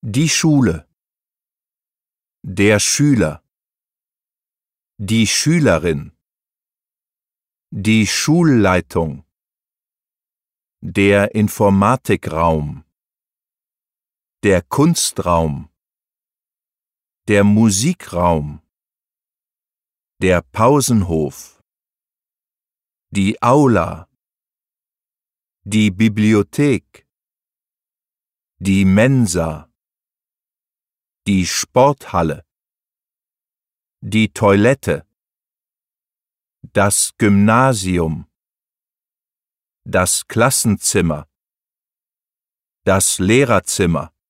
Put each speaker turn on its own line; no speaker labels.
Die Schule, der Schüler, die Schülerin, die Schulleitung, der Informatikraum, der Kunstraum, der Musikraum, der Pausenhof, die Aula, die Bibliothek, die Mensa, die Sporthalle, die Toilette, das Gymnasium, das Klassenzimmer, das Lehrerzimmer,